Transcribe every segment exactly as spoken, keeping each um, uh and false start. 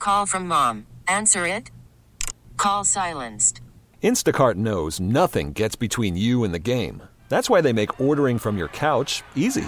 Call from mom. Answer it. Call silenced. Instacart knows nothing gets between you and the game. That's why they make ordering from your couch easy.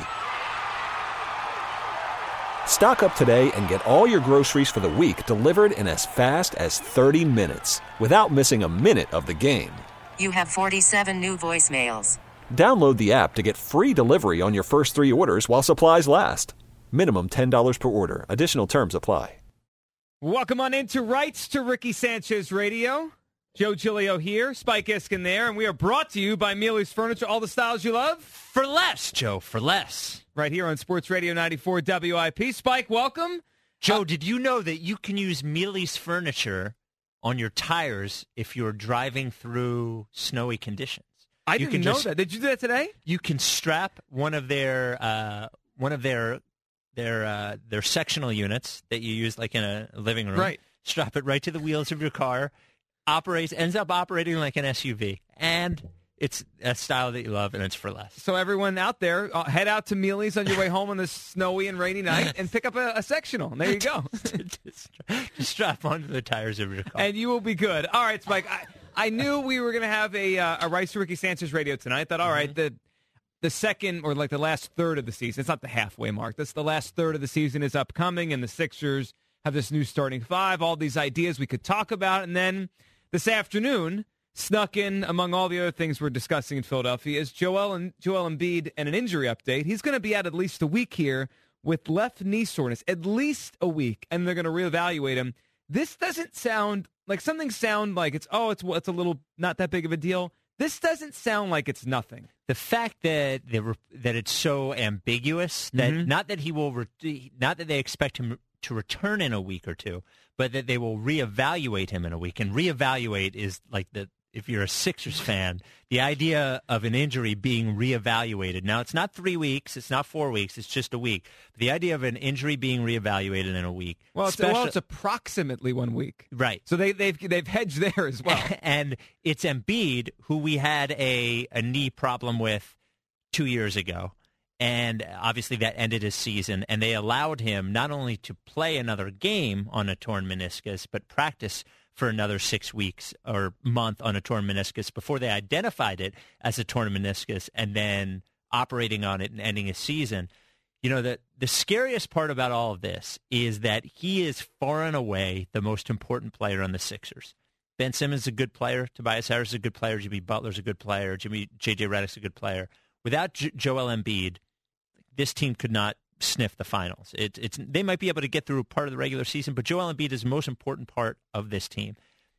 Stock up today and get all your groceries for the week delivered in as fast as thirty minutes without missing a minute of the game. You have forty-seven new voicemails. Download the app to get free delivery on your first three orders while supplies last. Minimum ten dollars per order. Additional terms apply. Welcome on into Rights to Ricky Sanchez Radio. Joe Giglio here, Spike Eskin there, and we are brought to you by Mealy's Furniture, all the styles you love. For less, Joe, for less. Right here on Sports Radio ninety-four W I P. Spike, welcome. Joe, uh, did you know that you can use Mealy's Furniture on your tires if you're driving through snowy conditions? I you didn't can know just, that. Did you do that today? You can strap one of their uh, one of their their uh, their sectional units that you use like in a living room. Right. Strap it right to the wheels of your car. Operates ends up operating like an S U V, and it's a style that you love, and it's for less. So everyone out there, uh, head out to Mealy's on your way home on this snowy and rainy night and pick up a, a sectional. And there you go. just, just strap onto the tires of your car. And you will be good. All right, Spike. I, I knew we were going to have a uh, a Rights to Ricky Sanchez Radio tonight. I thought, all right, the the second or like the last third of the season, it's not the halfway mark. This the last third of the season is upcoming, and the Sixers have this new starting five, all these ideas we could talk about. And then this afternoon, snuck in among all the other things we're discussing in Philadelphia, is Joel and Joel Embiid and an injury update. He's going to be out at least a week here with left knee soreness, at least a week, and they're going to reevaluate him. This doesn't sound like something sound like it's, oh, it's it's a little not that big of a deal. This doesn't sound like it's nothing. The fact that they re- that it's so ambiguous, that Mm-hmm. not that he will, re- not that they expect him to return in a week or two, but that they will reevaluate him in a week. And reevaluate is like the, if you're a Sixers fan, the idea of an injury being reevaluated. Now, it's not three weeks, it's not four weeks, it's just a week. But the idea of an injury being reevaluated in a week. Well, it's, special- well, it's approximately one week. Right. So they, they've they've hedged there as well. And it's Embiid, who we had a, a knee problem with two years ago. And obviously that ended his season, and they allowed him not only to play another game on a torn meniscus, but practice for another six weeks or month on a torn meniscus before they identified it as a torn meniscus and then operating on it and ending his season. You know, the, the scariest part about all of this is that he is far and away the most important player on the Sixers. Ben Simmons is a good player. Tobias Harris is a good player. Jimmy Butler's a good player. Jimmy J J Redick's a good player. Without J- Joel Embiid, this team could not sniff the finals. It, it's they might be able to get through part of the regular season, but Joel Embiid is the most important part of this team.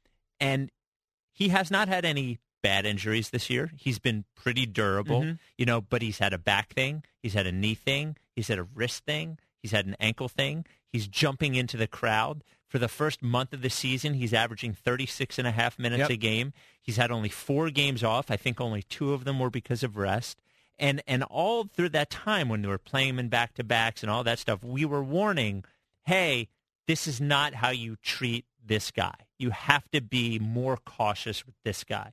And he has not had any bad injuries this year. He's been pretty durable, mm-hmm. you know, but he's had a back thing. He's had a knee thing. He's had a wrist thing. He's had an ankle thing. He's jumping into the crowd. For the first month of the season, he's averaging thirty-six and a half minutes yep. a game. He's had only four games off. I think only two of them were because of rest. And and all through that time when they were playing him in back-to-backs and all that stuff, we were warning, hey, this is not how you treat this guy. You have to be more cautious with this guy.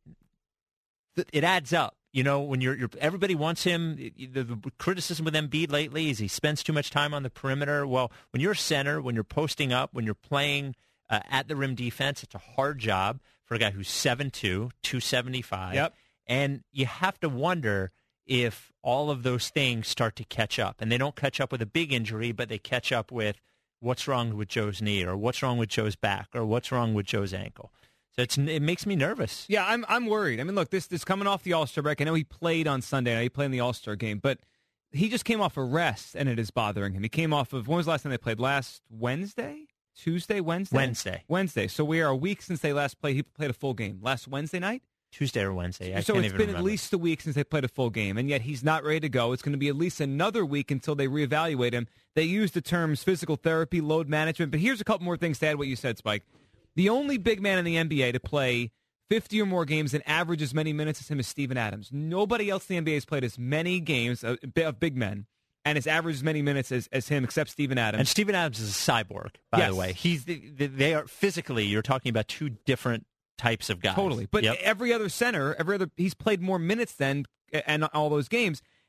It adds up. You know, when you're, you're everybody wants him. The, the criticism with Embiid lately is he spends too much time on the perimeter. Well, when you're center, when you're posting up, when you're playing uh, at the rim defense, it's a hard job for a guy who's seven two, two seventy-five. Yep. And you have to wonder if all of those things start to catch up. And they don't catch up with a big injury, but they catch up with what's wrong with Joe's knee or what's wrong with Joe's back or what's wrong with Joe's ankle. So it's, it makes me nervous. Yeah, I'm I'm worried. I mean, look, this this coming off the All-Star break. I know he played on Sunday. I know he played in the All-Star game, but he just came off a rest, and it is bothering him. He came off of, when was the last time they played? Last Wednesday? Tuesday? Wednesday? Wednesday. Wednesday. So we are a week since they last played. He played a full game. Last Wednesday night? Tuesday or Wednesday. I so can't it's even been remember. At least a week since they played a full game, and yet he's not ready to go. It's going to be at least another week until they reevaluate him. They use the terms physical therapy, load management, but here's a couple more things to add what you said, Spike. The only big man in the N B A to play fifty or more games and average as many minutes as him is Steven Adams. Nobody else in the N B A has played as many games of, of big men and has averaged as many minutes as, as him except Steven Adams. And Steven Adams is a cyborg, by yes. the way. He's the, the, they are physically, you're talking about two different types of guys. Totally. But yep. every other center, every other he's played more minutes than and all those games.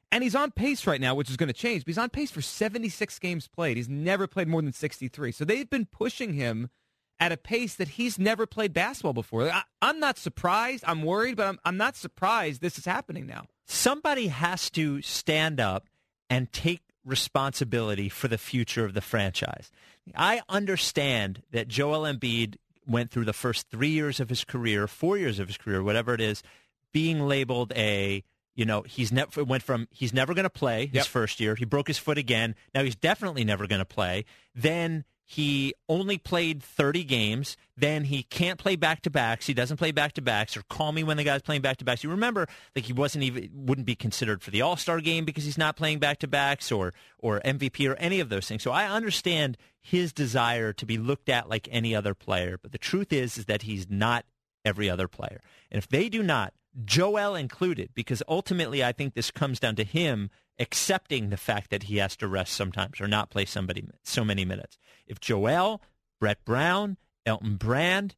And he's on pace right now, which is going to change, but he's on pace for seventy-six games played. He's never played more than sixty-three. So they've been pushing him at a pace that he's never played basketball before. I, I'm not surprised. I'm worried, but I'm, I'm not surprised this is happening now. Somebody has to stand up and take responsibility for the future of the franchise. I understand that Joel Embiid went through the first three years of his career, four years of his career, whatever it is, being labeled a, you know, he's never went from he's never going to play his Yep. first year. He broke his foot again. Now he's definitely never going to play. Then he only played thirty games. Then he can't play back-to-backs. He doesn't play back-to-backs, or call me when the guy's playing back-to-backs. You remember, like, he wasn't even wouldn't be considered for the All-Star game because he's not playing back-to-backs, or or M V P or any of those things. So I understand his desire to be looked at like any other player. But the truth is, is that he's not every other player. And if they do not, Joel included, because ultimately I think this comes down to him accepting the fact that he has to rest sometimes or not play somebody so many minutes. If Joel, Brett Brown, Elton Brand,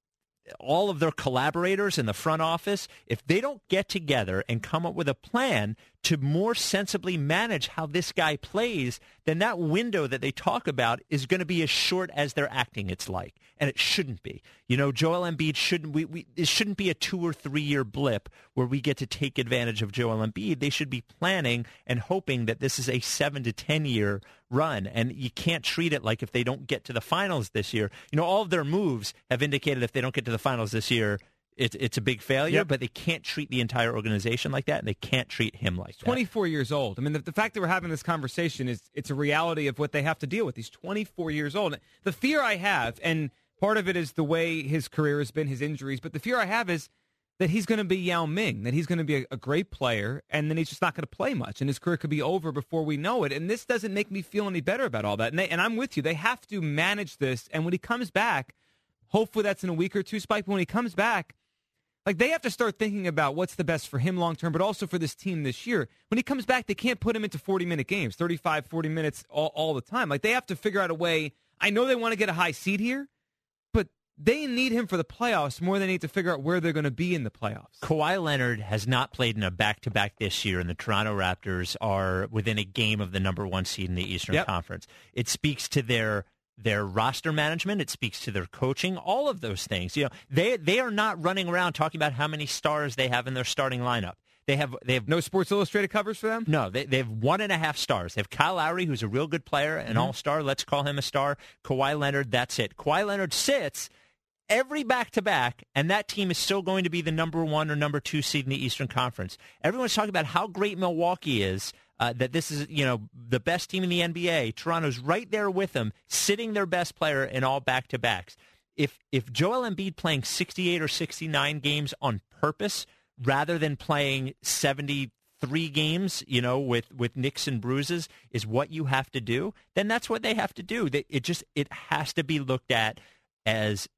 all of their collaborators in the front office, if they don't get together and come up with a plan to more sensibly manage how this guy plays, then that window that they talk about is going to be as short as they're acting it's like. And it shouldn't be. You know, Joel Embiid shouldn't, we, we, it shouldn't be a two or three year blip where we get to take advantage of Joel Embiid. They should be planning and hoping that this is a seven to ten year run. And you can't treat it like if they don't get to the finals this year. You know, all of their moves have indicated if they don't get to the finals this year, it's it's a big failure, Yep. but they can't treat the entire organization like that, and they can't treat him like that. twenty-four years old. I mean, the, the fact that we're having this conversation is it's a reality of what they have to deal with. He's twenty-four years old. The fear I have, and part of it is the way his career has been, his injuries, but the fear I have is that he's going to be Yao Ming, that he's going to be a, a great player, and then he's just not going to play much, and his career could be over before we know it. And this doesn't make me feel any better about all that. And, they, and I'm with you. They have to manage this, and when he comes back, hopefully that's in a week or two, Spike, but when he comes back, like, they have to start thinking about what's the best for him long-term, but also for this team this year. When he comes back, they can't put him into forty-minute games, thirty-five, forty minutes all, all the time. Like, they have to figure out a way. I know they want to get a high seed here, but they need him for the playoffs more than they need to figure out where they're going to be in the playoffs. Kawhi Leonard has not played in a back-to-back this year, and the Toronto Raptors are within a game of the number one seed in the Eastern Yep. Conference. It speaks to their their roster management. It speaks to their coaching, all of those things. You know, they they are not running around talking about how many stars they have in their starting lineup. They have they have No Sports Illustrated covers for them? no, they, they have one and a half stars. They have Kyle Lowry, who's a real good player, an Mm-hmm. all-star. Let's call him a star. Kawhi Leonard, that's it. Kawhi Leonard sits every back-to-back, and that team is still going to be the number one or number two seed in the Eastern Conference. Everyone's talking about how great Milwaukee is, uh, that this is, you know, the best team in the N B A. Toronto's right there with them, sitting their best player in all back-to-backs. If if Joel Embiid playing sixty-eight or sixty-nine games on purpose rather than playing seventy-three games, you know, with, with nicks and bruises is what you have to do, then that's what they have to do. They, it just it has to be looked at as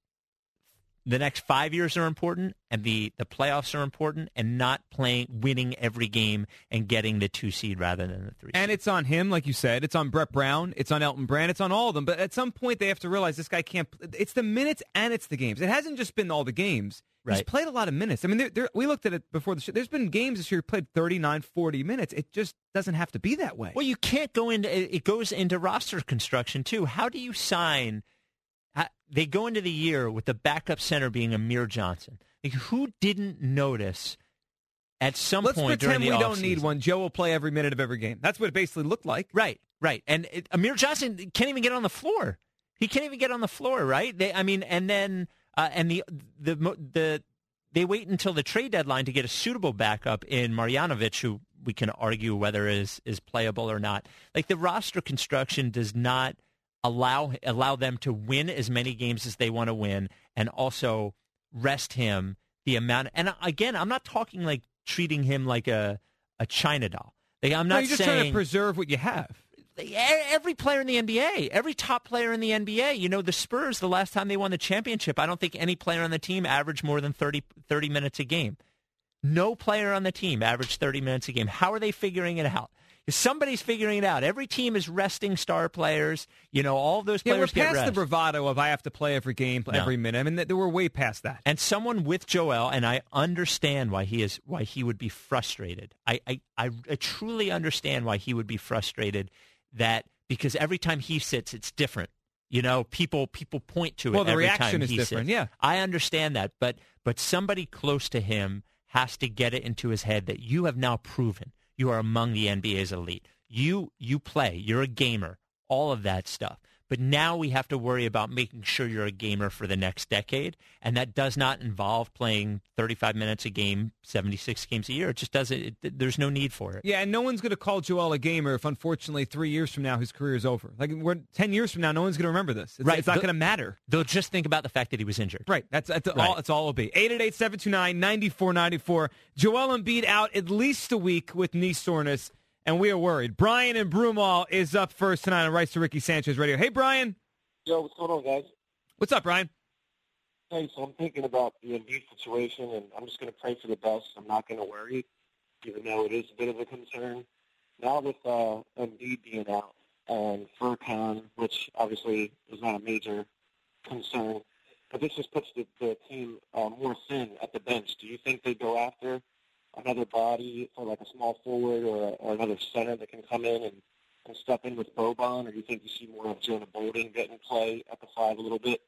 the next five years are important, and the, the playoffs are important, and not playing, winning every game and getting the two seed rather than the three seed. And it's on him, like you said. It's on Brett Brown. It's on Elton Brand. It's on all of them. But at some point, they have to realize this guy can't. It's the minutes and it's the games. It hasn't just been all the games. He's Right. played a lot of minutes. I mean, there, there, we looked at it before the show. There's been games this year he played thirty-nine, forty minutes. It just doesn't have to be that way. Well, you can't go into it. It goes into roster construction too. How do you sign? how- They go into the year with the backup center being Amir Johnson. Like, who didn't notice at some Let's point pretend during the we don't offseason? need one. Joe will play every minute of every game. That's what it basically looked like. Right, right. And it, Amir Johnson can't even get on the floor. He can't even get on the floor, right? They, I mean, and then uh, and the the the they wait until the trade deadline to get a suitable backup in Marjanovic, who we can argue whether is is playable or not. Like, the roster construction does not allow allow them to win as many games as they want to win, and also rest him the amount. And again, I'm not talking like treating him like a a China doll. Like, I'm No, not you're just saying trying to preserve what you have. every player in the N B A, every top player in the N B A. You know, the Spurs, the last time they won the championship, I don't think any player on the team averaged more than thirty, thirty minutes a game. No player on the team averaged thirty minutes a game. How are they figuring it out? Somebody's figuring it out. Every team is resting star players. You know, all of those Yeah, we're players get past rest. the bravado of I have to play every game, No. every minute. I mean, th- we're way past that. And someone with Joel, and I understand why he is why he would be frustrated. I, I, I, I truly understand why he would be frustrated that because every time he sits, it's different. You know, people people point to it. Well, the every reaction time is he different, sits. yeah. I understand that, but but somebody close to him has to get it into his head that you have now proven you are among the N B A's elite. You you play. You're a gamer. All of that stuff. But now we have to worry about making sure you're a gamer for the next decade, and that does not involve playing thirty-five minutes a game, seventy-six games a year. It just doesn't. It, there's no need for it. Yeah, and no one's going to call Joel a gamer if, unfortunately, three years from now his career is over. Like, we're ten years from now, no one's going to remember this. It's, Right. it's not The- going to matter. They'll just think about the fact that he was injured. Right. That's, that's Right. all. That's all it'll be. eight eight eight, seven two nine, nine four nine four. Joel Embiid out at least a week with knee soreness, and we are worried. Brian in Broomall is up first tonight on Rice to Ricky Sanchez Radio. Hey, Brian. Yo, what's going on, guys? What's up, Brian? Hey, so I'm thinking about the Embiid situation, and I'm just going to pray for the best. I'm not going to worry, even though it is a bit of a concern. Now with uh, Embiid being out and Furkan, which obviously is not a major concern, but this just puts the, the team uh, more thin at the bench. Do you think they go after another body for like a small forward or, or another center that can come in and, and step in with Boban, or do you think you see more of Jonah Bolden getting play at the five a little bit?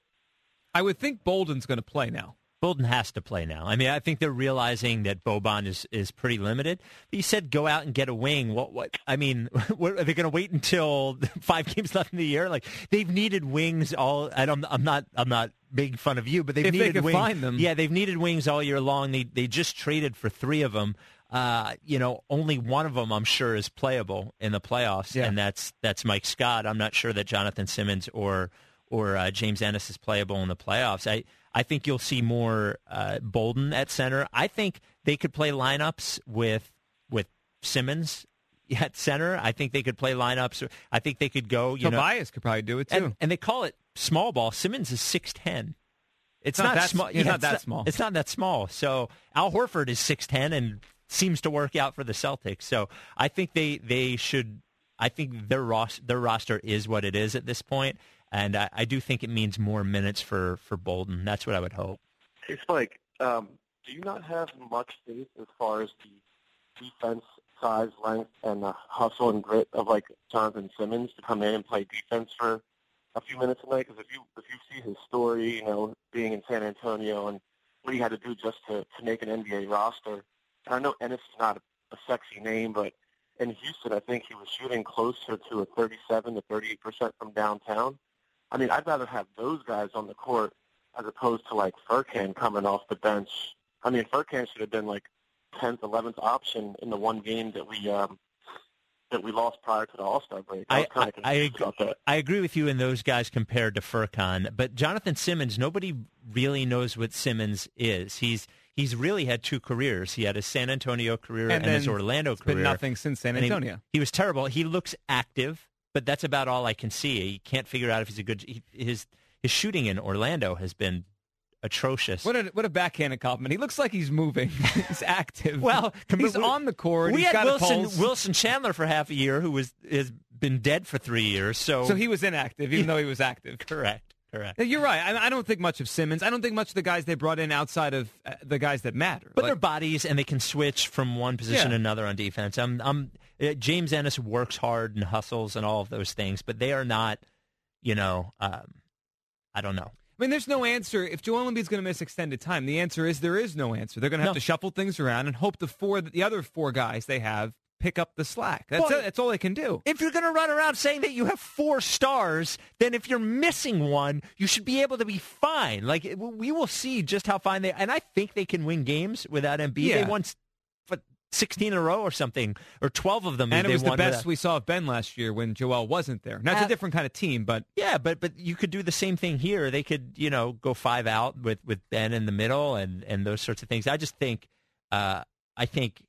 I would think Bolden's going to play now. Bolden has to play now. I mean, I think they're realizing that Boban is, is pretty limited. But you said go out and get a wing. What? What? I mean, what, are they going to wait until five games left in the year? Like they've needed wings all. I don't, I'm not. I'm not making fun of you, but they've If they needed can wings. find them. Yeah, they've needed wings all year long. They they just traded for three of them. Uh, you know, only one of them I'm sure is playable in the playoffs, Yeah. and that's that's Mike Scott. I'm not sure that Jonathan Simmons or or uh, James Ennis is playable in the playoffs. I. I think you'll see more uh, Bolden at center. I think they could play lineups with with Simmons at center. I think they could play lineups. I think they could go. You Tobias know, could probably do it too. and, and they call it small ball. Simmons is six ten. It's Not not, that small. s- he's yeah, not it's that small. It's not that small. So Al Horford is six ten and seems to work out for the Celtics. So I think they they should. I think their ros- their roster is what it is at this point. And I, I do think it means more minutes for, for Bolden. That's what I would hope. Hey, Spike, um, do you not have much faith as far as the defense, size, length, and the hustle and grit of, like, Jonathan Simmons to come in and play defense for a few minutes a night? Because if you, if you see his story, you know, being in San Antonio and what he had to do just to, to make an N B A roster, and I know Ennis is not a, a sexy name, but in Houston, I think he was shooting closer to a thirty-seven to thirty-eight percent from downtown. I mean, I'd rather have those guys on the court as opposed to, like, Furkan coming off the bench. I mean, Furkan should have been, like, tenth, eleventh option in the one game that we um, that we lost prior to the All-Star break. I was I, kind of I, confused about that. I agree with you in those guys compared to Furkan. But Jonathan Simmons, nobody really knows what Simmons is. He's he's really had two careers. He had his San Antonio career and, then his Orlando it's career. been nothing since San And he- Antonio. He, was terrible. He looks active, but that's about all I can see. You can't figure out if he's a good he, his his shooting in Orlando has been atrocious. What a what a backhanded compliment. He looks like he's moving. He's active. Well, com- he's we- on the court. We He's had got a Wilson pulse. Wilson Chandler for half a year, who was has been dead for three years. So, So he was inactive, even though he was active. correct, correct. You're right. I, I don't think much of Simmons. I don't think much of the guys they brought in outside of uh, the guys that matter. But Like, they're bodies, and they can switch from one position Yeah. to another on defense. I'm, I'm, uh, James Ennis works hard and hustles and all of those things, but they are not, you know, um, I don't know. I mean, there's no answer. If Joel Embiid's going to miss extended time, the answer is there is no answer. They're going to have No. to shuffle things around and hope the four, the other four guys they have pick up the slack. That's Well, it. That's all they can do. If you're going to run around saying that you have four stars, then if you're missing one, you should be able to be fine. Like, it- we will see just how fine they, and I think they can win games without Embiid. Yeah. They won s- what, sixteen in a row or something, or twelve of them. And it they was the won best without- we saw of Ben last year when Joel wasn't there. Now, it's a Uh, different kind of team, but Yeah, but but you could do the same thing here. They could, you know, go five out with, with Ben in the middle and, and those sorts of things. I just think, uh, I think,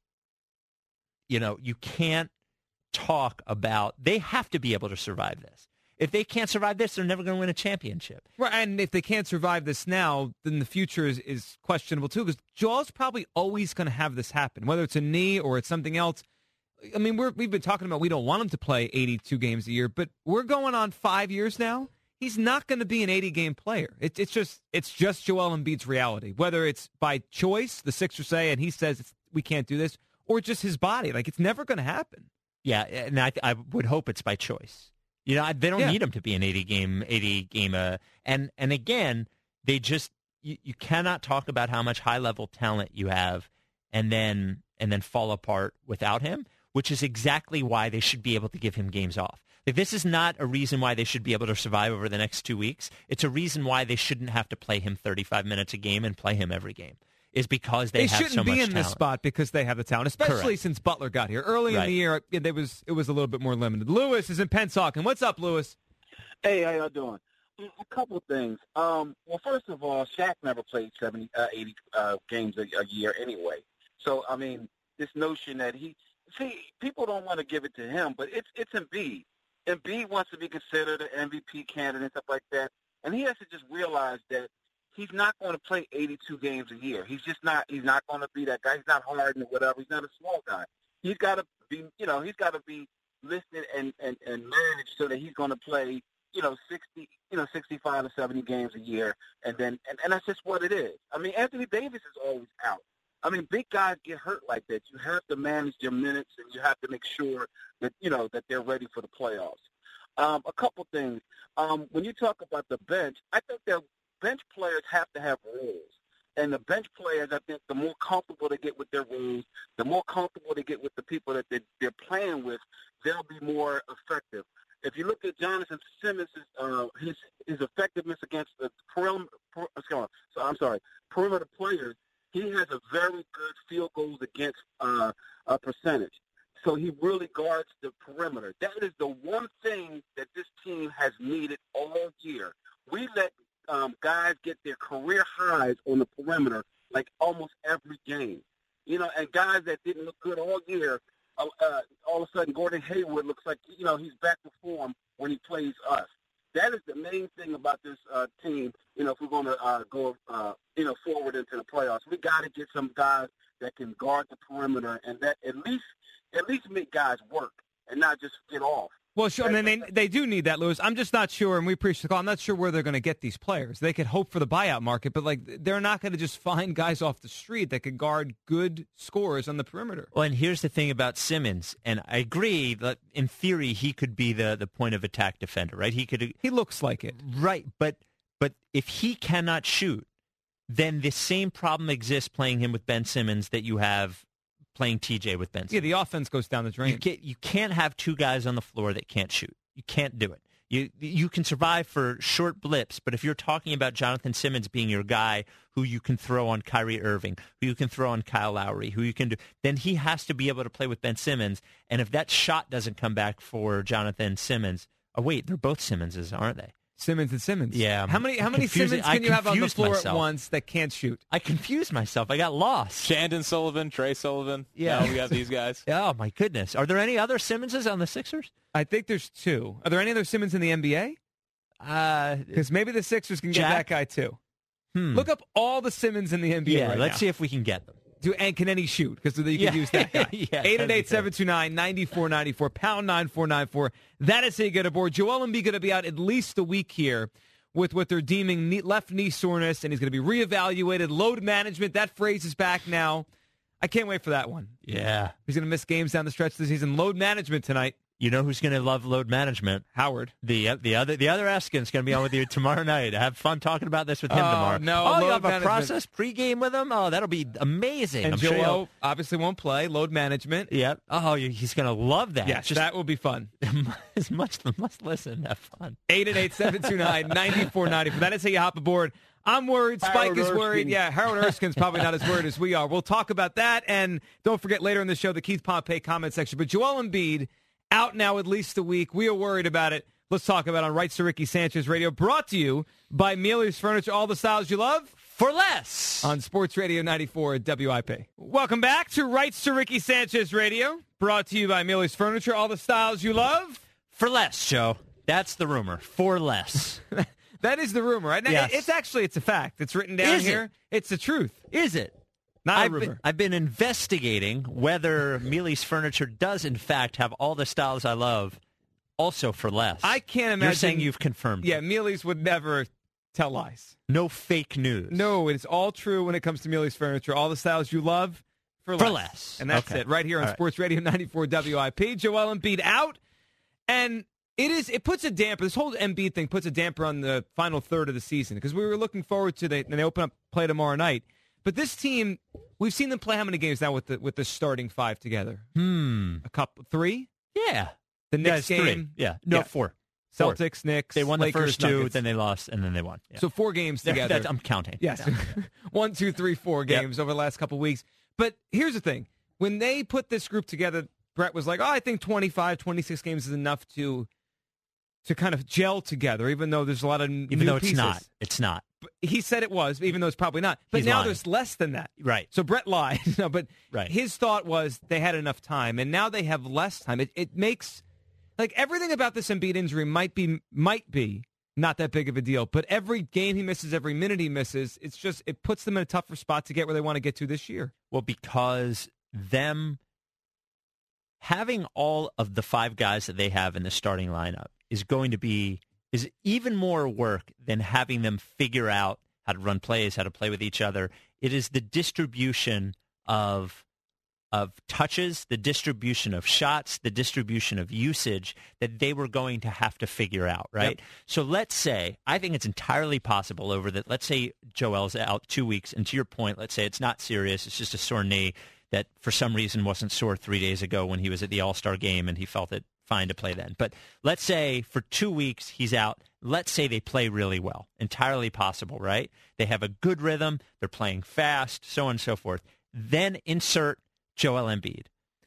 you know, you can't talk about. They have to be able to survive this. If they can't survive this, they're never going to win a championship. right, and if they can't survive this now, then the future is, is questionable too. Because Joel's probably always going to have this happen, whether it's a knee or it's something else. I mean, we're, we've been talking about we don't want him to play eighty-two games a year, but we're going on five years now. He's not going to be an eighty-game player. It, it's just it's just Joel Embiid's reality. Whether it's by choice, the Sixers say, and he says it's, we can't do this, or just his body. Like, it's never going to happen. Yeah, and I, I would hope it's by choice. You know, they don't yeah. need him to be an eighty-game, eighty-game. Uh, and and again, they just you, you cannot talk about how much high-level talent you have, and then and then fall apart without him, which is exactly why they should be able to give him games off. Like, this is not a reason why they should be able to survive over the next two weeks. It's a reason why they shouldn't have to play him thirty-five minutes a game and play him every game. Is because they, they have shouldn't so be much in talent. this spot because they have the talent, especially Correct. since Butler got here early Right. in the year. It, it was it was a little bit more limited. Lewis is in Pennsauken. What's up, Lewis? Hey, how y'all doing? A couple of things. Um, well, first of all, Shaq never played seventy, uh, eighty uh, games a, a year anyway. So, I mean, this notion that he see people don't want to give it to him, but it's it's Embiid. Embiid wants to be considered an M V P candidate and stuff like that, and he has to just realize that he's not going to play eighty-two games a year. He's just not. He's not going to be that guy. He's not Harden or whatever. He's not a small guy. He's got to be, you know, he's got to be listed and, and, and managed so that he's going to play, you know, sixty, you know, sixty-five or seventy games a year, and then and, and that's just what it is. I mean, Anthony Davis is always out. I mean, big guys get hurt like that. You have to manage their minutes, and you have to make sure that, you know, that they're ready for the playoffs. Um, a couple things. Um, when you talk about the bench, I think that bench players have to have roles. And the bench players, I think, the more comfortable they get with their roles, the more comfortable they get with the people that they're, they're playing with, they'll be more effective. If you look at Jonathan Simmons, uh, his his effectiveness against the perimeter, so I'm sorry, perimeter players, he has a very good field goals against uh, a percentage. So he really guards the perimeter. That is the one thing that this team has needed all year. We let um, guys get their career highs on the perimeter like almost every game. You know, and guys that didn't look good all year, uh, uh, all of a sudden Gordon Hayward looks like, you know, he's back to form when he plays us. That is the main thing about this uh, team. You know, if we're going to uh, go, uh, you know, forward into the playoffs, we got to get some guys that can guard the perimeter and that at least at least make guys work and not just get off. Well, sure. I mean, they they do need that, Lewis. I'm just not sure, and we appreciate the call. I'm not sure where they're going to get these players. They could hope for the buyout market, but like they're not going to just find guys off the street that could guard good scorers on the perimeter. Well, and here's the thing about Simmons, and I agree that in theory he could be the, the point of attack defender, right? He could. He looks like it, right? But but if he cannot shoot, then the same problem exists playing him with Ben Simmons that you have playing T J with Ben Simmons. Yeah, the offense goes down the drain. You can't, you can't have two guys on the floor that can't shoot. You can't do it. You you can survive for short blips, but if you're talking about Jonathan Simmons being your guy who you can throw on Kyrie Irving, who you can throw on Kyle Lowry, who you can do, then he has to be able to play with Ben Simmons. And if that shot doesn't come back for Jonathan Simmons, oh wait, they're both Simmonses, aren't they? Simmons and Simmons. Yeah. How many how many Confusing- Simmons can I you have on the confused floor myself. at once that can't shoot? I confused myself. I got lost. Shandon Sullivan, Trey Sullivan. Yeah. Now we have these guys. Oh, my goodness. Are there any other Simmonses on the Sixers? I think there's two. Are there any other Simmons in the N B A? Uh, Because maybe the Sixers can get Jack? that guy too. hmm. Look up all the Simmons in the N B A yeah, right let's now. see if we can get them. Do, and can any shoot? Because you Yeah. can use that guy. Yeah, eight eight that'd be eight, seven two nine, nine four nine four, pound nine four nine four. That is how you get aboard. Joel Embiid going to be out at least a week here with what they're deeming knee, left knee soreness, and he's going to be reevaluated. Load management, that phrase is back now. I can't wait for that one. Yeah. He's going to miss games down the stretch of the season. Load management tonight. You know who's going to love load management? Howard. The the other the other Eskin's going to be on with you tomorrow night. Have fun talking about this with him Oh, tomorrow. no, oh, you load have a management. process pregame with him? Oh, that'll be amazing. And I'm sure Joel you'll- obviously won't play. Load management. Yep. Oh, you- he's going to love that. Yes, Just that will be fun. as much must listen. Have fun. eight eight eight, seven two nine, nine four nine four. That is how you hop aboard. I'm worried. Spike Harold is worried. Erskine. Yeah, Harold Erskine's probably not as worried as we are. We'll talk about that. And don't forget later in the show, the Keith Pompey comment section. But Joel Embiid, out now at least a week. We are worried about it. Let's talk about it on Rights to Ricky Sanchez Radio, brought to you by Mealy's Furniture, all the styles you love. For less. On Sports Radio ninety-four W I P. Welcome back to Rights to Ricky Sanchez Radio, brought to you by Mealy's Furniture, all the styles you love. For less, Joe. That's the rumor. For less. That is the rumor, right? Now, Yes. It's actually, it's a fact. It's written down Is it? here. It's the truth. Is it? Not a I've rumor. been, I've been investigating whether Mealy's Furniture does, in fact, have all the styles I love, also for less. I can't imagine. You're saying you've confirmed Yeah, it. Mealy's would never tell lies. No fake news. No, it's all true when it comes to Mealy's Furniture. All the styles you love for less. For less. And that's Okay. it, right here on All right. Sports Radio ninety-four W I P. Joel Embiid out. And it is. It puts a damper. This whole Embiid thing puts a damper on the final third of the season because we were looking forward to the, and they open up play tomorrow night. But this team, we've seen them play how many games now with the with the starting five together? Hmm. A couple, three? Yeah. The Yeah, Knicks it's three. game, Yeah. No, Yeah. four. Four. Celtics, Knicks. They won Lakers, the first two, Nuggets. then they lost, and then they won. Yeah. So four games That- together. that- I'm counting. Yes. Yeah. One, two, three, four games over the last couple of weeks. But here's the thing. When they put this group together, Brett was like, oh, I think twenty-five, twenty-six games is enough to to kind of gel together, even though there's a lot of n- Even new though it's pieces. not. It's not. But he said it was, even though it's probably not. But He's now lying. there's less than that. Right. So Brett lied. no, but Right. his thought was they had enough time, and now they have less time. It, it makes, like, everything about this Embiid injury might be might be not that big of a deal, but every game he misses, every minute he misses, it's just, it puts them in a tougher spot to get where they want to get to this year. Well, because them having all of the five guys that they have in the starting lineup is going to be is even more work than having them figure out how to run plays, how to play with each other. It is the distribution of of touches, the distribution of shots, the distribution of usage that they were going to have to figure out, right? Yep. So let's say, I think it's entirely possible over that, let's say Joel's out two weeks, and to your point, let's say it's not serious, it's just a sore knee that for some reason wasn't sore three days ago when he was at the All-Star game and he felt it fine to play then. But let's say for two weeks he's out. Let's say they play really well. Entirely possible, right? They have a good rhythm. They're playing fast, so on and so forth. Then insert Joel Embiid,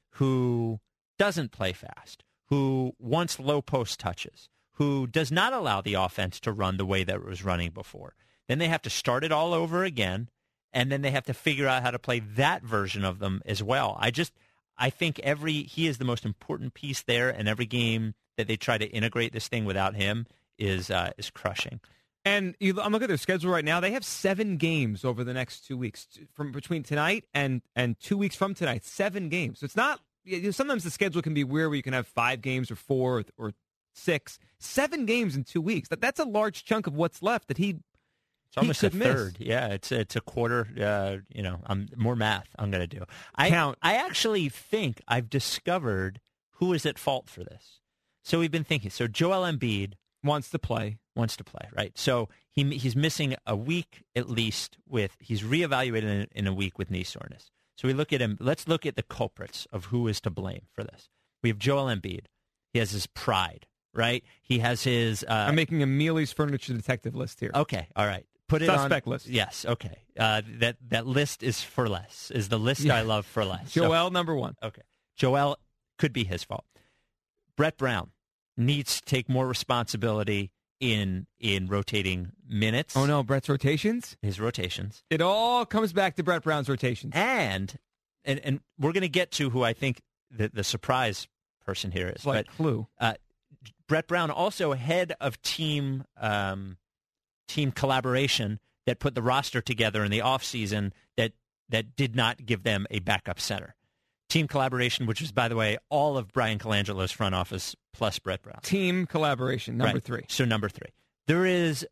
who doesn't play fast, who wants low post touches, who does not allow the offense to run the way that it was running before. Then they have to start it all over again, and then they have to figure out how to play that version of them as well. I just, I think every, he is the most important piece there, and every game that they try to integrate this thing without him is uh, is crushing. And you, I'm looking at their schedule right now. They have seven games over the next two weeks, from between tonight and, and two weeks from tonight. Seven games. So it's not. You know, sometimes the schedule can be weird, where you can have five games or four or, or six. Seven games in two weeks. That that's a large chunk of what's left that he. It's almost he a could miss. third. Yeah, it's it's a quarter. Uh, you know, I'm more math. I'm going to do. I Count. I actually think I've discovered who is at fault for this. So we've been thinking. So Joel Embiid Wants to play. wants to play, right? So he he's missing a week at least with, he's reevaluated in, in a week with knee soreness. So we look at him, let's look at the culprits of who is to blame for this. We have Joel Embiid. He has his pride, right? He has his... Uh, I'm making a Mealy's Furniture Detective list here. okay, all right. Put it Suspect on, list. Yes, okay. Uh, that, that list is for less, is the list Yeah. I love for less. So- Joel, number one. Okay. Joel could be his fault. Brett Brown needs to take more responsibility in in rotating minutes. Oh, no, Brett's rotations? His rotations. It all comes back to Brett Brown's rotations. And and and we're going to get to who I think the, the surprise person here is. Like but clue. uh, Brett Brown, also head of team um, team collaboration that put the roster together in the offseason that that did not give them a backup center. Team collaboration, which is, by the way, all of Brian Colangelo's front office plus Brett Brown. Team collaboration, number Right. three. So number three. There is,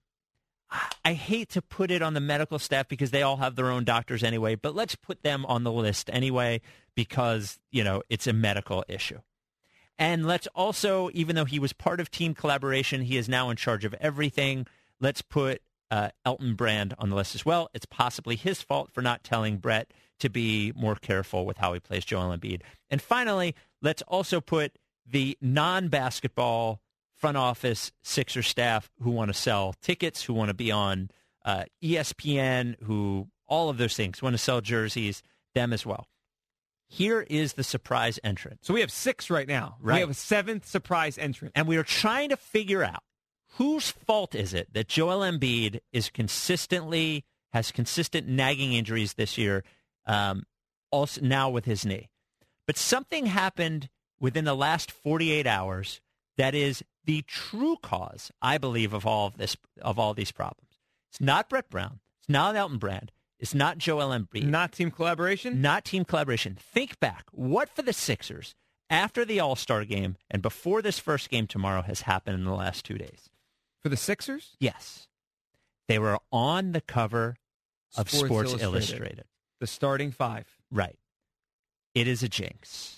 I hate to put it on the medical staff because they all have their own doctors anyway, but let's put them on the list anyway because, you know, it's a medical issue. And let's also, even though he was part of team collaboration, he is now in charge of everything. Let's put uh, Elton Brand on the list as well. It's possibly his fault for not telling Brett to be more careful with how he plays Joel Embiid. And finally, let's also put the non-basketball front office Sixer staff who want to sell tickets, who want to be on uh, E S P N, who all of those things, want to sell jerseys, them as well. Here is the surprise entrant. So we have six right now. Right. We have a seventh surprise entrant. And we are trying to figure out whose fault is it that Joel Embiid is consistently, has consistent nagging injuries this year, um, also now with his knee. But something happened within the last forty-eight hours that is the true cause, I believe, of all of this, of all these problems. It's not Brett Brown. It's not Elton Brand. It's not Joel Embiid. Not team collaboration? Not team collaboration. Think back. What for the Sixers, after the All-Star game and before this first game tomorrow, has happened in the last two days? For the Sixers? Yes. They were on the cover of Sports Sports, Illustrated. Illustrated. The starting five. Right. It is a jinx.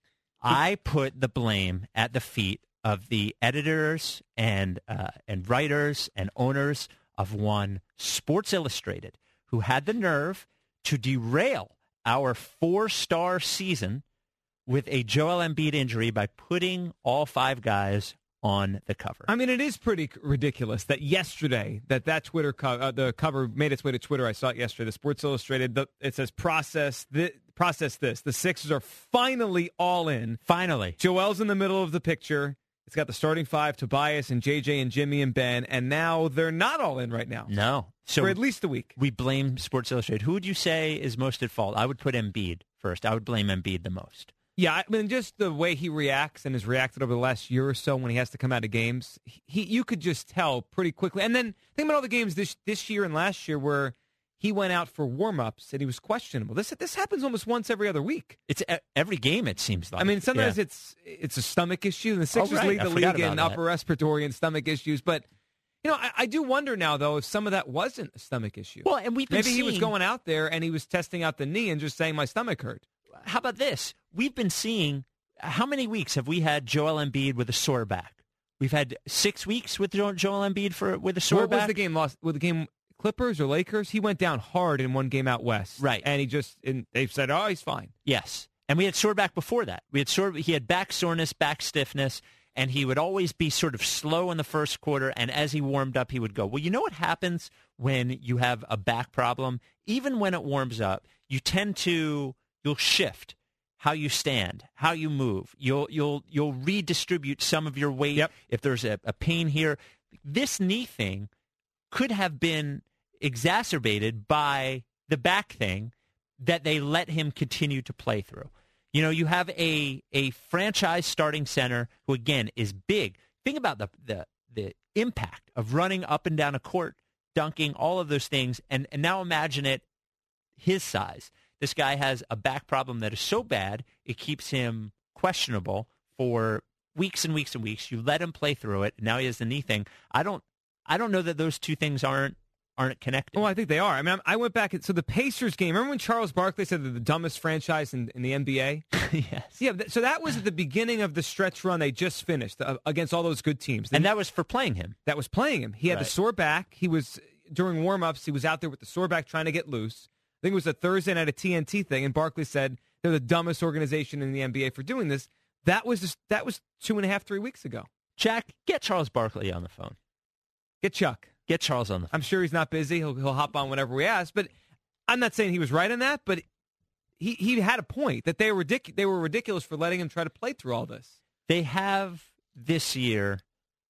I put the blame at the feet of the editors and uh, and writers and owners of one Sports Illustrated, who had the nerve to derail our four-star season with a Joel Embiid injury by putting all five guys on the cover. I mean, it is pretty ridiculous that yesterday that that Twitter co- uh, the cover made its way to Twitter. I saw it yesterday. The Sports Illustrated. The, it says process this. Process this. The Sixers are finally all in. Finally. Joel's in the middle of the picture. It's got the starting five, Tobias and J J and Jimmy and Ben, and now they're not all in right now. No. So for at least a week. We blame Sports Illustrated. Who would you say is most at fault? I would put Embiid first. I would blame Embiid the most. Yeah, I mean, just the way he reacts and has reacted over the last year or so when he has to come out of games, he you could just tell pretty quickly. And then think about all the games this this year and last year where he went out for warm-ups and he was questionable. This this happens almost once every other week. It's every game, it seems like. I mean, sometimes yeah. it's it's a stomach issue. The Sixers oh, right. lead the I forgot league in about upper that. respiratory and stomach issues. But, you know, I, I do wonder now, though, if some of that wasn't a stomach issue. Well, and we've been Maybe seeing, he was going out there and he was testing out the knee and just saying my stomach hurt. How about this? We've been seeing, how many weeks have we had Joel Embiid with a sore back? We've had six weeks with Joel Embiid for with a sore What back. was the game lost? With the game Clippers or Lakers? He went down hard in one game out west, right? And he just and they said, "Oh, he's fine." Yes, and we had sore back before that. We had sore. He had back soreness, back stiffness, and he would always be sort of slow in the first quarter. And as he warmed up, he would go. Well, you know what happens when you have a back problem? Even when it warms up, you tend to you'll shift how you stand, how you move. You'll you'll you'll redistribute some of your weight yep. if there's a, a pain here. This knee thing could have been exacerbated by the back thing that they let him continue to play through. You know, you have a a franchise starting center who, again, is big. Think about the the, the impact of running up and down a court, dunking, all of those things, and, and now imagine it his size. This guy has a back problem that is so bad, it keeps him questionable for weeks and weeks and weeks. You let him play through it, and now he has the knee thing. I don't I don't know that those two things aren't aren't connected. Well, I think they are. I mean, I went back. So the Pacers game, remember when Charles Barkley said they're the dumbest franchise in, in the N B A? Yes. Yeah, so that was at the beginning of the stretch run they just finished uh, against all those good teams. And that was for playing him. That was playing him. He had right. the sore back. He was, during warm-ups, he was out there with the sore back trying to get loose. I think it was a Thursday night at a T N T thing, and Barkley said they're the dumbest organization in the N B A for doing this. That was just, that was two and a half, three weeks ago. Jack, get Charles Barkley on the phone. Get Chuck. Get Charles on the phone. I'm sure he's not busy. He'll he'll hop on whenever we ask. But I'm not saying he was right on that. But he he had a point that they were ridic- they were ridiculous for letting him try to play through all this. They have this year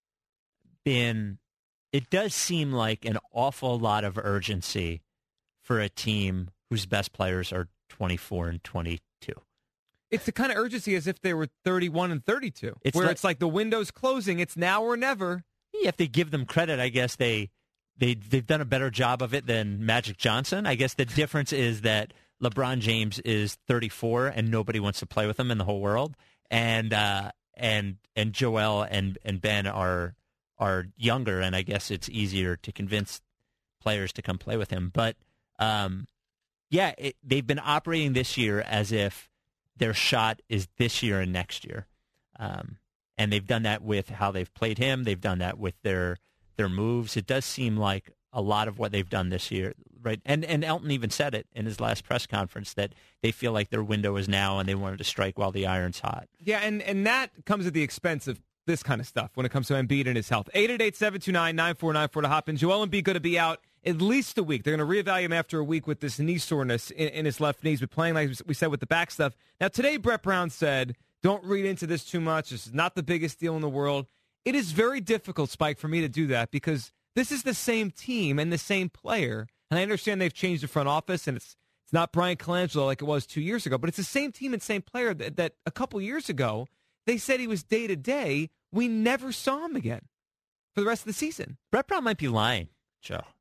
been. It does seem like an awful lot of urgency for a team whose best players are twenty-four and twenty-two. It's the kind of urgency as if they were thirty-one and thirty-two, it's where like, it's like the window's closing. It's now or never. You have to give them credit. I guess they, they, they've done a better job of it than Magic Johnson. I guess the difference is that LeBron James is thirty-four and nobody wants to play with him in the whole world. And uh, and and Joel and, and Ben are are younger, and I guess it's easier to convince players to come play with him. But, um, yeah, it, they've been operating this year as if their shot is this year and next year. Um And they've done that with how they've played him. They've done that with their their moves. It does seem like a lot of what they've done this year, right? And and Elton even said it in his last press conference that they feel like their window is now and they wanted to strike while the iron's hot. Yeah, and, and that comes at the expense of this kind of stuff when it comes to Embiid and his health. eight eight eight, seven two nine, nine four nine four to hop in. Joel Embiid going to be out at least a week. They're going to reevaluate him after a week with this knee soreness in, in his left knee. He's been playing, like we said, with the back stuff. Now, today, Brett Brown said, don't read into this too much. This is not the biggest deal in the world. It is very difficult, Spike, for me to do that because this is the same team and the same player. And I understand they've changed the front office, and it's it's not Brian Colangelo like it was two years ago, but it's the same team and same player that, that a couple years ago they said he was day-to-day. We never saw him again for the rest of the season. Brett Brown might be lying, Joe.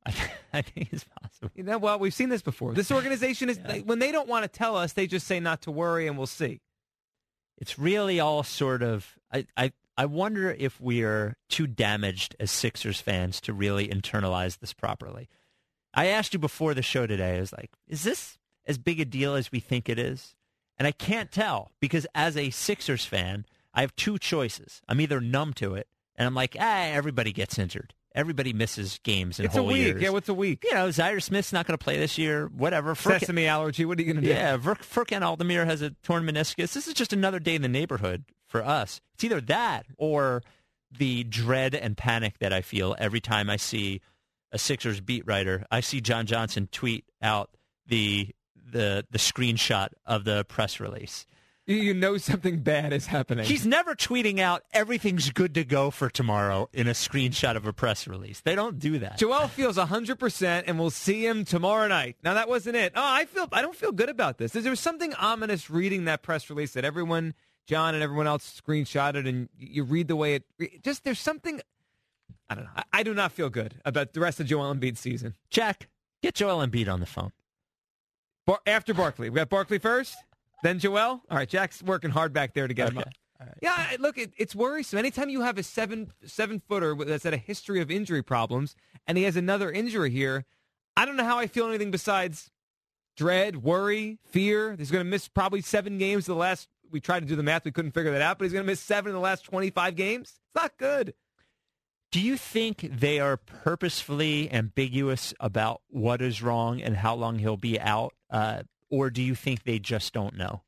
I think it's possible. You know, well, we've seen this before. This organization is Yeah. they, when they don't want to tell us, they just say not to worry, and we'll see. It's really all sort of. I, I I wonder if we are too damaged as Sixers fans to really internalize this properly. I asked you before the show today. I was like, is this as big a deal as we think it is? And I can't tell because as a Sixers fan, I have two choices. I'm either numb to it, and I'm like, ah, everybody gets injured. Everybody misses games in It's a whole week. years. Yeah, what's a week? You know, Zaire Smith's not going to play this year. Whatever. Furkan- Sesame allergy. What are you going to do? Yeah, Fur- Furkan Aldemir has a torn meniscus. This is just another day in the neighborhood for us. It's either that or the dread and panic that I feel every time I see a Sixers beat writer. I see John Johnson tweet out the the the screenshot of the press release. You, you know something bad is happening. He's never tweeting out everything's good to go for tomorrow in a screenshot of a press release. They don't do that. Joel feels one hundred percent, and we'll see him tomorrow night. Now, that wasn't it. Oh, I feel I don't feel good about this. There was something ominous reading that press release that everyone, John and everyone else, screenshotted, and you read the way it just, there's something, I don't know. I, I do not feel good about the rest of Joel Embiid's season. Jack, get Joel Embiid on the phone. Bar- after Barkley. We got Barkley first, then Joel. All right, Jack's working hard back there to get him Okay. up. All right. Yeah, I- look, it, it's worrisome. Anytime you have a seven seven footer that's had a history of injury problems, and he has another injury here, I don't know how I feel anything besides dread, worry, fear. He's going to miss probably seven games of the last. We tried to do the math, we couldn't figure that out, but he's going to miss seven in the last twenty-five games. It's not good. Do you think they are purposefully ambiguous about what is wrong and how long he'll be out, uh, or do you think they just don't know?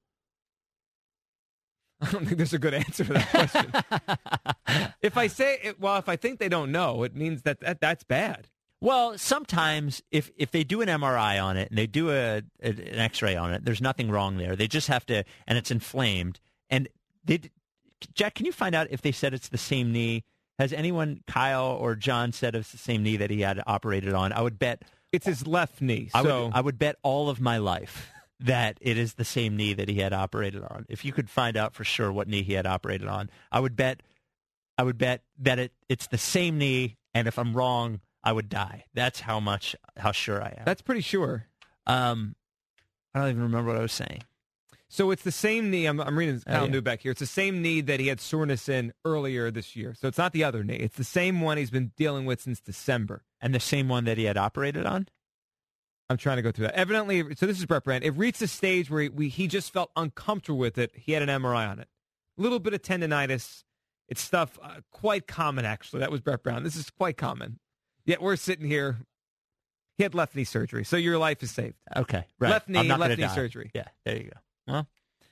I don't think there's a good answer to that question. If I say, it, well, if I think they don't know, it means that, that that's bad. Well, sometimes if, if they do an M R I on it and they do a, a an X-ray on it, there's nothing wrong there. They just have to, and it's inflamed. And they, Jack, can you find out if they said it's the same knee? Has anyone, Kyle or John, said it's the same knee that he had operated on? I would bet It's his left knee. I So would I would bet all of my life that it is the same knee that he had operated on. If you could find out for sure what knee he had operated on, I would bet I would bet that it it's the same knee. And if I'm wrong, I would die. That's how much how sure I am. that's pretty sure. Um, I don't even remember what I was saying. So it's the same knee. I'm, I'm reading Kyle Oh, yeah. Newbeck here. It's the same knee that he had soreness in earlier this year. So it's not the other knee. It's the same one he's been dealing with since December. And the same one that he had operated on? I'm trying to go through that. Evidently, so this is Brett Brand. It reached a stage where he, we, he just felt uncomfortable with it. He had an M R I on it. A little bit of tendonitis. It's stuff uh, quite common, actually. That was Brett Brown. This is quite common. Yet we're sitting here. He had left knee surgery, so your life is saved. Okay, right. Left knee, I'm not left gonna knee die. surgery. Yeah, there you go. Well,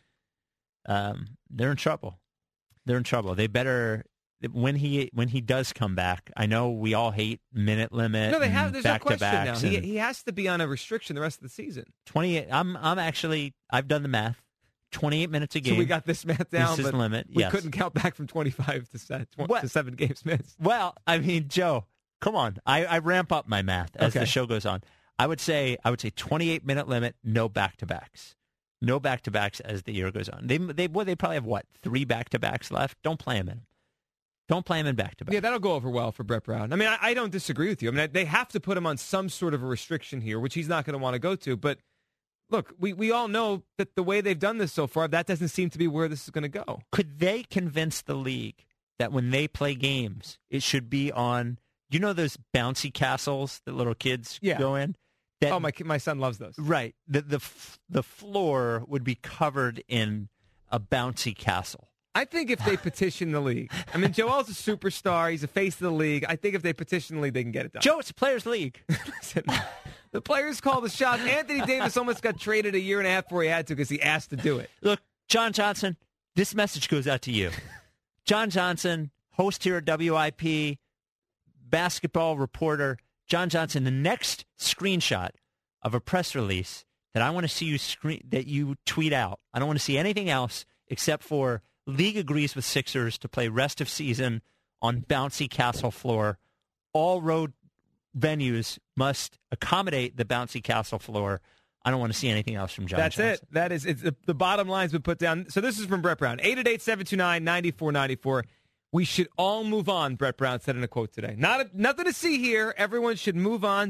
um, they're in trouble. They're in trouble. They better when he when he does come back. I know we all hate minute limit. No, they and have. There's no back to question now. backs He, and he has to be on a restriction the rest of the season. twenty-eight. I'm I'm actually I've done the math. twenty-eight minutes a game. So we got this math down, This is but limit. we Yes. couldn't count back from twenty-five to, set, tw- What? to seven games missed. Well, I mean, Joe, come on. I, I ramp up my math as Okay. the show goes on. I would say I would say twenty-eight minute limit, no back to backs, no back to backs as the year goes on. They they well, they probably have what three back to backs left. Don't play them in. Don't play him in back to back. Yeah, that'll go over well for Brett Brown. I mean, I, I don't disagree with you. I mean, they have to put him on some sort of a restriction here, which he's not going to want to go to. But look, we, we all know that the way they've done this so far, that doesn't seem to be where this is going to go. Could they convince the league that when they play games, it should be on? You know those bouncy castles that little kids Yeah. go in. That, Oh, my ki- my son loves those. right. The the f- the floor would be covered in a bouncy castle. I think if they petition the league, I mean, Joel's a superstar. He's a face of the league. I think if they petition the league, they can get it done. Joe, it's a players' league. Listen, the players call the shots. Anthony Davis almost got traded a year and a half before he had to because he asked to do it. Look, John Johnson, this message goes out to you. John Johnson, host here at W I P, basketball reporter. John Johnson, the next screenshot of a press release that I want to see you screen that you tweet out. I don't want to see anything else except for league agrees with Sixers to play rest of season on bouncy castle floor. All road venues must accommodate the bouncy castle floor. I don't want to see anything else from John That's Johnson. it. That is it's the, the bottom line's been put down. So this is from Brett Brown. eight eight eight, seven two nine, nine four nine four. We should all move on, Brett Brown said in a quote today. Not a, nothing to see here. Everyone should move on. Just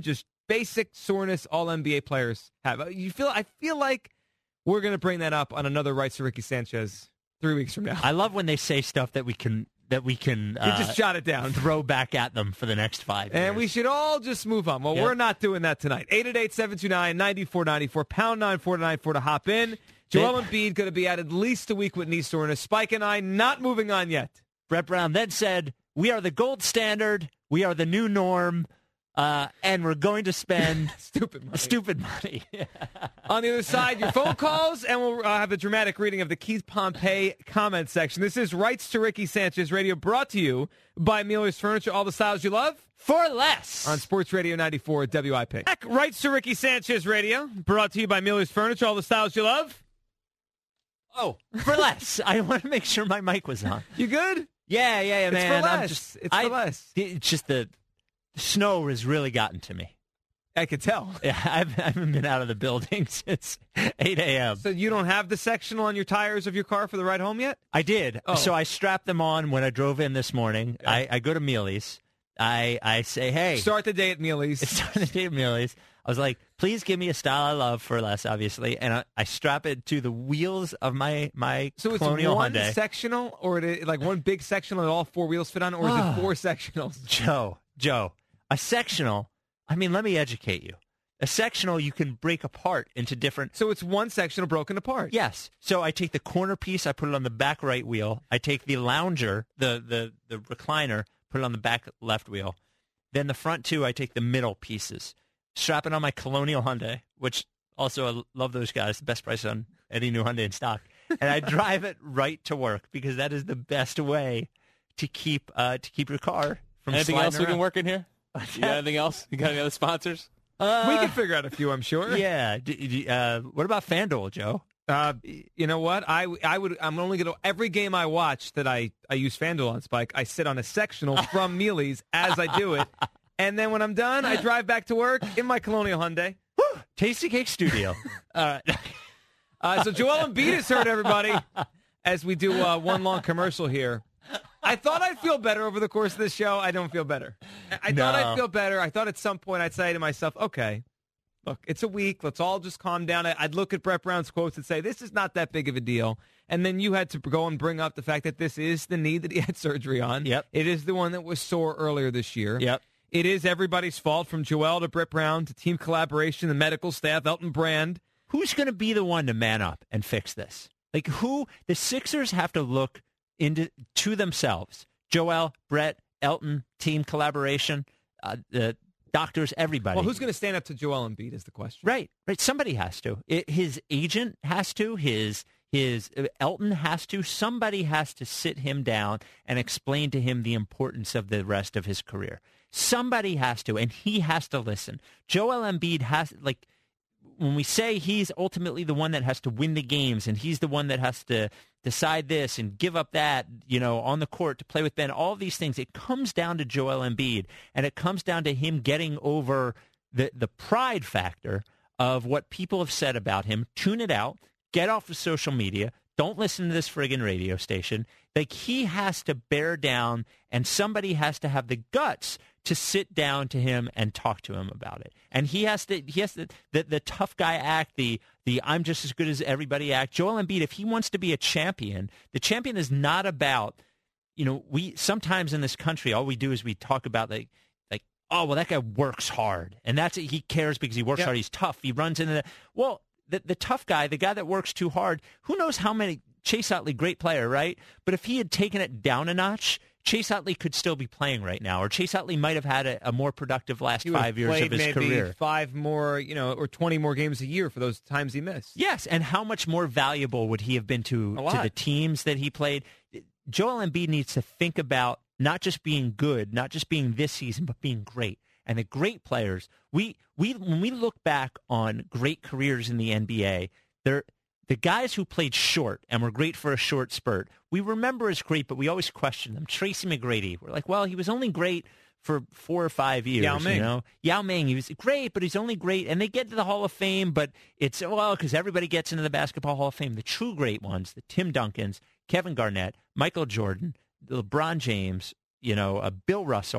basic soreness all N B A players have. You feel? I feel like we're going to bring that up on another Rights to Ricky Sanchez three weeks from now. I love when they say stuff that we can that we can uh, you just jot it down, throw back at them for the next five years. And we should all just move on. Well, yep. We're not doing that tonight. eight eight eight, seven two nine, nine four nine four, pound nine four nine four to hop in. Joel Embiid going to be out at least a week with knee soreness. Spike and I not moving on yet. Brett Brown then said, we are the gold standard. We are the new norm. Uh, and we're going to spend stupid money. Stupid money. On the other side, your phone calls, and we'll uh, have a dramatic reading of the Keith Pompey comment section. This is Rights to Ricky Sanchez Radio, brought to you by Mueller's Furniture, all the styles you love. For less. On Sports Radio ninety-four W I P. Rights to Ricky Sanchez Radio, brought to you by Mueller's Furniture, all the styles you love. Oh, for less. I want to make sure my mic was on. You good? Yeah, yeah, yeah, man. It's for less. I'm just, it's I, for less. It's just the, the snow has really gotten to me. I could tell. Yeah, I've, I haven't been out of the building since eight a.m. So you don't have the sectional on your tires of your car for the ride home yet? I did. Oh. So I strapped them on when I drove in this morning. Yeah. I, I go to Mealy's. I, I say, hey. Start the day at Mealy's. Start the day at Mealy's. I was like, please give me a style I love for less, obviously. And I, I strap it to the wheels of my, my so Colonial Hyundai. So Hyundai. it's one sectional, or it is, like one big sectional that all four wheels fit on, or is it four sectionals? Joe, Joe, a sectional, I mean, let me educate you. A sectional you can break apart into different... So it's one sectional broken apart? Yes. So I take the corner piece, I put it on the back right wheel. I take the lounger, the, the, the recliner, put it on the back left wheel. Then the front two, I take the middle pieces. Strap it on my Colonial Hyundai, which also I love those guys, the best price on any new Hyundai in stock. And I drive it right to work because that is the best way to keep uh, to keep your car from Anything sliding else around. we can work in here? You got anything else? You got any other sponsors? Uh, we can figure out a few, I'm sure. Yeah. D- d- uh, what about FanDuel, Joe? Uh, you know what? I, I would. I'm only going to every game I watch that I, I use FanDuel on, Spike. I sit on a sectional from Mealy's as I do it, and then when I'm done, I drive back to work in my Colonial Hyundai. Woo! Tasty Cake Studio. All right. uh, so Joel Embiid is hurt, everybody, as we do uh, one long commercial here. I thought I'd feel better over the course of this show. I don't feel better. I, I No. thought I'd feel better. I thought at some point I'd say to myself, okay, look, it's a week. Let's all just calm down. I'd look at Brett Brown's quotes and say, this is not that big of a deal. And then you had to go and bring up the fact that this is the knee that he had surgery on. Yep. It is the one that was sore earlier this year. Yep. It is everybody's fault, from Joel to Brett Brown to team collaboration, the medical staff, Elton Brand. Who's going to be the one to man up and fix this? Like, who? The Sixers have to look into to themselves. Joel, Brett, Elton, team collaboration, uh, the doctors, everybody. Well, who's going to stand up to Joel Embiid is the question. Right, right. Somebody has to. It, his agent has to. His his uh, Elton has to. Somebody has to sit him down and explain to him the importance of the rest of his career. Somebody has to, and he has to listen. Joel Embiid has, like, when we say he's ultimately the one that has to win the games and he's the one that has to decide this and give up that, you know, on the court to play with Ben, all of these things, it comes down to Joel Embiid, and it comes down to him getting over the, the pride factor of what people have said about him. Tune it out. Get off of social media. Don't listen to this friggin' radio station. Like, he has to bear down, and somebody has to have the guts to sit down to him and talk to him about it. And he has to, he has to, the, the tough guy act, the, the I'm just as good as everybody act. Joel Embiid, if he wants to be a champion, the champion is not about, you know, we, sometimes in this country, all we do is we talk about, like, like, oh, well, that guy works hard. And that's it. He cares because he works Yep. hard. He's tough. He runs into the, well, the, the tough guy, the guy that works too hard, who knows how many, Chase Utley, great player, right? But if he had taken it down a notch, Chase Utley could still be playing right now, or Chase Utley might have had a, a more productive last He would have five years played of his maybe career. Five more, you know, or twenty more games a year for those times he missed. Yes, and how much more valuable would he have been to, A to lot. the teams that he played? Joel Embiid needs to think about not just being good, not just being this season, but being great. And the great players, we we when we look back on great careers in the N B A, they're the guys who played short and were great for a short spurt, we remember as great, but we always question them. Tracy McGrady, we're like, well, he was only great for four or five years. Yao Ming. You know? Yao Ming, he was great, but he's only great. And they get to the Hall of Fame, but it's, well, because everybody gets into the Basketball Hall of Fame. The true great ones, the Tim Duncans, Kevin Garnett, Michael Jordan, LeBron James, you know, uh, Bill Russell,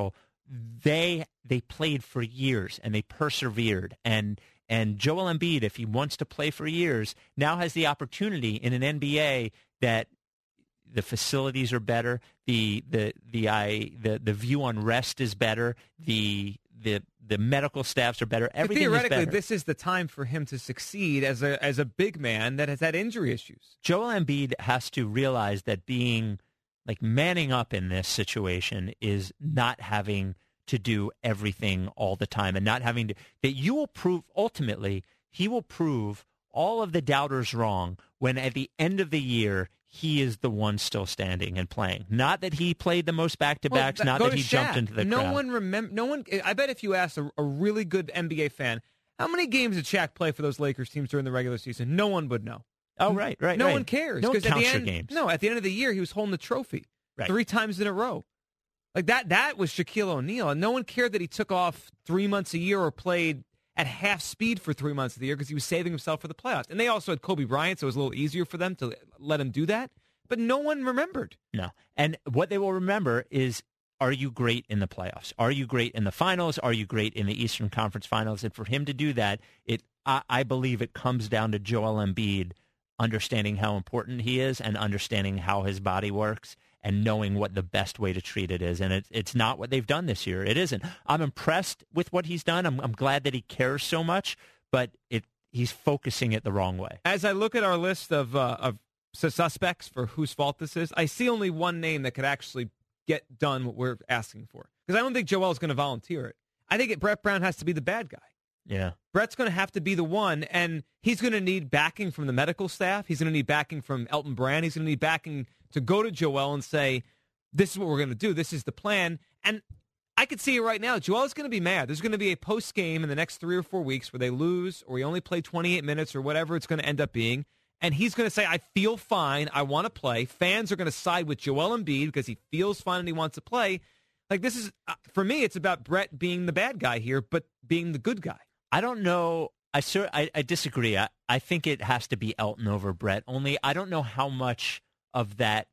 they they played for years and they persevered. And and Joel Embiid, if he wants to play for years, now has the opportunity in an N B A that the facilities are better, the the the I the, the view on rest is better, the the the medical staffs are better. Everything theoretically, is better. this is the time for him to succeed as a as a big man that has had injury issues. Joel Embiid has to realize that being like manning up in this situation is not having to do everything all the time and not having to that you will prove ultimately he will prove all of the doubters wrong when at the end of the year he is the one still standing and playing. Not that he played the most back-to-backs, well, not that he Shaq. jumped into the no crowd. No one remember. No one. I bet if you asked a, a really good N B A fan, how many games did Shaq play for those Lakers teams during the regular season? No one would know. Oh, right, right. No right. one cares. No one at counts the your end, games. No, at the end of the year, he was holding the trophy right. three times in a row. Like that. That was Shaquille O'Neal, and no one cared that he took off three months a year or played at half speed for three months of the year because he was saving himself for the playoffs. And they also had Kobe Bryant, so it was a little easier for them to let him do that. But no one remembered. No. And what they will remember is, are you great in the playoffs? Are you great in the finals? Are you great in the Eastern Conference Finals? And for him to do that, it I, I believe it comes down to Joel Embiid understanding how important he is and understanding how his body works and knowing what the best way to treat it is. And it, it's not what they've done this year. It isn't. I'm impressed with what he's done. I'm, I'm glad that he cares so much, but it he's focusing it the wrong way. As I look at our list of uh, of suspects for whose fault this is, I see only one name that could actually get done what we're asking for. Because I don't think Joel's going to volunteer it. I think it, Brett Brown has to be the bad guy. Yeah. Brett's going to have to be the one, and he's going to need backing from the medical staff. He's going to need backing from Elton Brand. He's going to need backing to go to Joel and say, this is what we're going to do. This is the plan. And I could see it right now. Joel's going to be mad. There's going to be a post-game in the next three or four weeks where they lose or he only played twenty-eight minutes or whatever it's going to end up being. And he's going to say, I feel fine. I want to play. Fans are going to side with Joel Embiid because he feels fine and he wants to play. Like, this is, uh, for me, it's about Brett being the bad guy here, but being the good guy. I don't know. I sur- I, I disagree. I, I think it has to be Elton over Brett. Only I don't know how much of that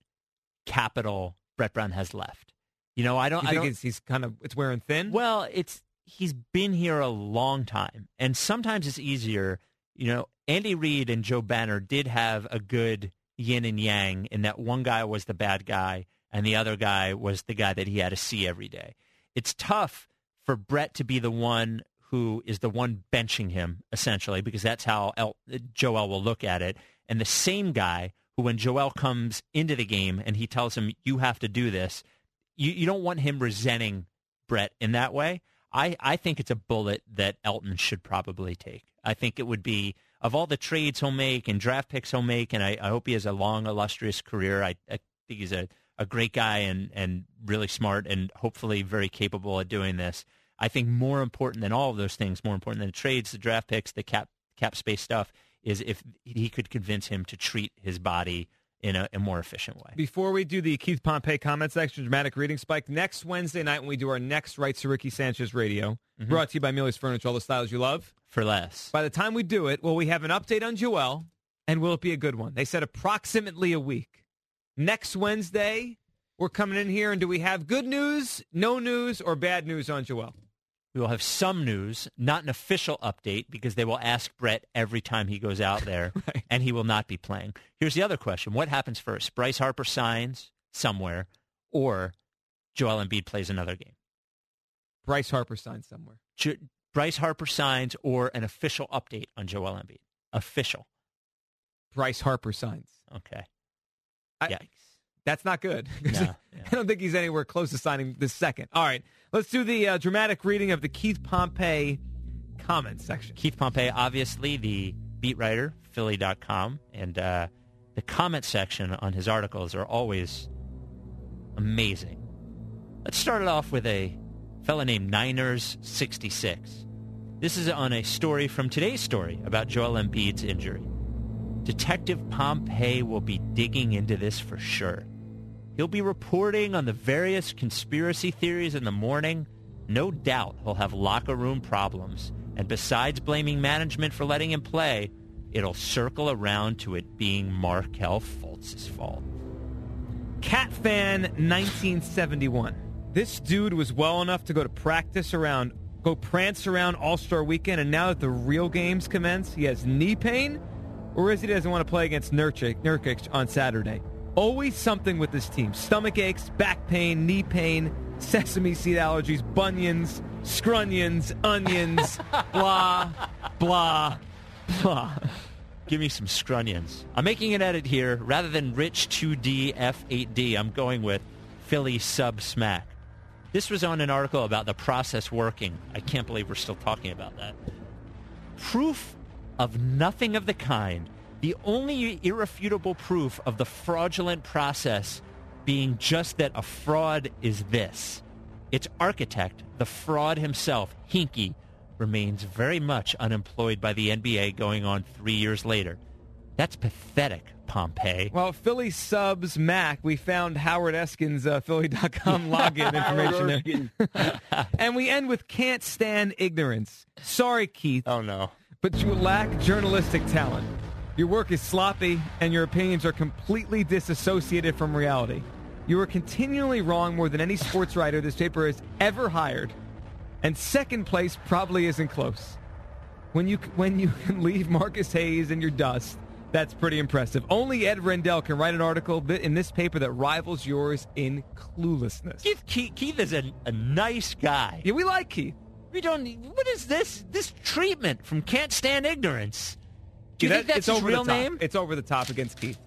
capital Brett Brown has left. You know, I don't. You I think don't, it's, he's kind of it's wearing thin? Well, it's he's been here a long time, and sometimes it's easier. You know, Andy Reid and Joe Banner did have a good yin and yang in that one guy was the bad guy and the other guy was the guy that he had to see every day. It's tough for Brett to be the one who is the one benching him, essentially, because that's how El- Joel will look at it. And the same guy who, when Joel comes into the game and he tells him, you have to do this, you, you don't want him resenting Brett in that way. I, I think it's a bullet that Elton should probably take. I think it would be, of all the trades he'll make and draft picks he'll make, and I, I hope he has a long, illustrious career. I, I think he's a, a great guy and, and really smart and hopefully very capable at doing this. I think more important than all of those things, more important than the trades, the draft picks, the cap cap space stuff, is if he could convince him to treat his body in a, a more efficient way. Before we do the Keith Pompey comment section, dramatic reading spike, next Wednesday night when we do our next Rights to Ricky Sanchez radio, mm-hmm. brought to you by Millie's Furniture, all the styles you love. For less. By the time we do it, will we have an update on Joel, and will it be a good one? They said approximately a week. Next Wednesday, we're coming in here, and do we have good news, no news, or bad news on Joel? We will have some news, not an official update, because they will ask Brett every time he goes out there, right. and he will not be playing. Here's the other question. What happens first? Bryce Harper signs somewhere, or Joel Embiid plays another game? Bryce Harper signs somewhere. Jo- Bryce Harper signs, or an official update on Joel Embiid? Official. Bryce Harper signs. Okay. I, Yikes. That's not good. No, yeah. I don't think he's anywhere close to signing this second. All right, let's do the uh, dramatic reading of the Keith Pompey comment section. Keith Pompey, obviously the beat writer, Philly dot com, and uh, the comment section on his articles are always amazing. Let's start it off with a fella named Niners sixty-six. This is on a story from today's story about Joel Embiid's injury. Detective Pompey will be digging into this for sure. He'll be reporting on the various conspiracy theories in the morning. No doubt he'll have locker room problems. And besides blaming management for letting him play, it'll circle around to it being Markelle Fultz's fault. Cat Fan nineteen seventy-one. This dude was well enough to go to practice around, go prance around All-Star Weekend, and now that the real games commence, he has knee pain, or is he doesn't want to play against Nurkic, Nurkic on Saturday. Always something with this team. Stomach aches, back pain, knee pain, sesame seed allergies, bunions, scrunions, onions, blah, blah, blah. Give me some scrunions. I'm making an edit here. Rather than Rich two D F eight D, I'm going with Philly sub smack. This was on an article about the process working. I can't believe we're still talking about that. Proof of nothing of the kind. The only irrefutable proof of the fraudulent process being just that a fraud is this. Its architect, the fraud himself, Hinkie, remains very much unemployed by the N B A going on three years later. That's pathetic, Pompey. Well, Philly subs Mac, we found Howard Eskin's uh, Philly dot com login information there. And we end with can't stand ignorance. Sorry, Keith. Oh, no. But you lack journalistic talent. Your work is sloppy, and your opinions are completely disassociated from reality. You are continually wrong more than any sports writer this paper has ever hired. And second place probably isn't close. When you when you can leave Marcus Hayes in your dust, that's pretty impressive. Only Ed Rendell can write an article in this paper that rivals yours in cluelessness. Keith, Keith, Keith is a, a nice guy. Yeah, we like Keith. We don't. What is this? This treatment from Can't Stand Ignorance? Do you Yeah, think that- that's it's his over real the top. name? It's over the top against Keith.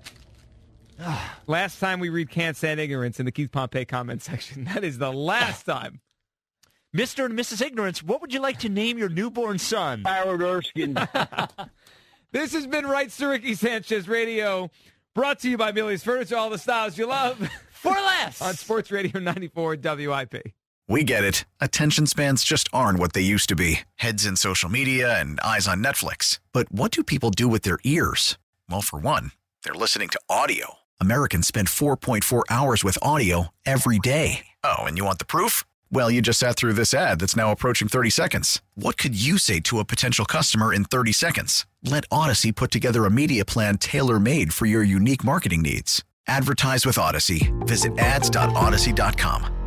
Last time we read Can't Stand Ignorance in the Keith Pompey comment section. That is the last time. Mister and Missus Ignorance, what would you like to name your newborn son? Howard Erskine. This has been Rights to Ricky Sanchez Radio, brought to you by Millie's Furniture, all the styles you love. For less! On Sports Radio ninety-four W I P. We get it. Attention spans just aren't what they used to be. Heads in social media and eyes on Netflix. But what do people do with their ears? Well, for one, they're listening to audio. Americans spend four point four hours with audio every day. Oh, and you want the proof? Well, you just sat through this ad that's now approaching thirty seconds. What could you say to a potential customer in thirty seconds? Let Odyssey put together a media plan tailor-made for your unique marketing needs. Advertise with Odyssey. Visit ads dot odyssey dot com.